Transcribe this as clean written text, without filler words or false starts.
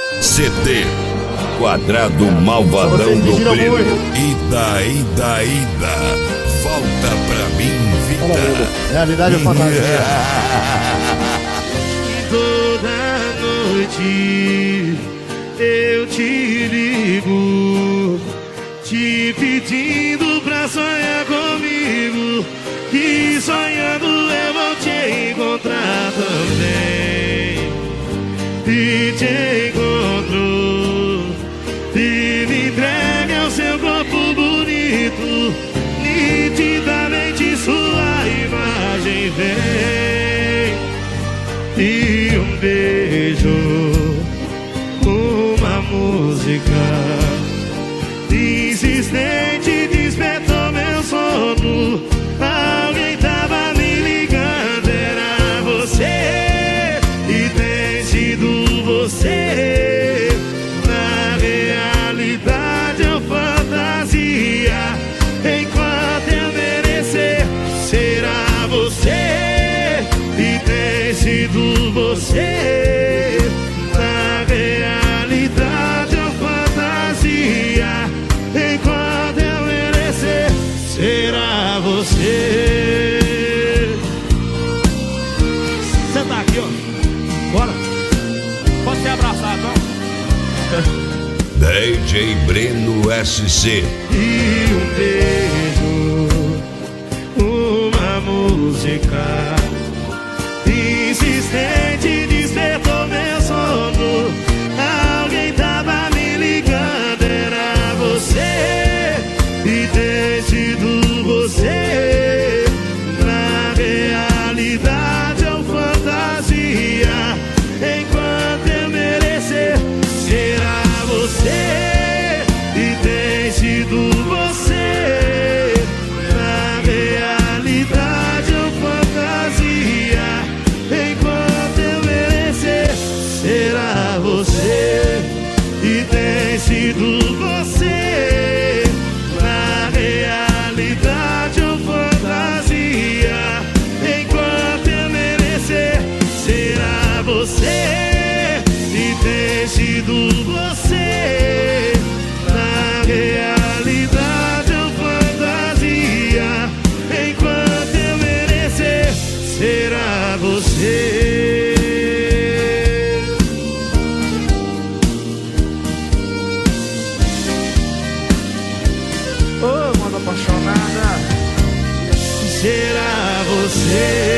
CT, quadrado malvadão do primo. Ida, volta pra mim, vida. Realidade ou fantasia? Toda noite eu te ligo, te pedindo pra sonhar comigo, e sonhando eu vou te encontrar também. E te encontro, e me entregue ao seu corpo bonito, nitidamente sua imagem vem. E um beijo, uma música insistente despertou meu sono. Alguém tava me ligando, era você, e tem sido você. Na realidade ou fantasia, enquanto eu merecer, será você, e tem sido você. Na realidade ou fantasia, enquanto eu merecer, será você. Senta aqui, ó. Bora. Pode ser abraçado, ó. DJ Breno SC. E um beijo, uma música insistente despertou meu sono. Alguém tava me ligando, era você, e tem sido você. Na realidade ou fantasia, enquanto eu merecer, será você, e tem sido você. Na realidade ou fantasia, enquanto eu merecer, será você, e tem sido você. Na realidade ou fantasia, enquanto eu merecer, será você, e tem sido você. Na realidade ou fantasia, enquanto eu merecer, será você. Ô, moda apaixonada, será você.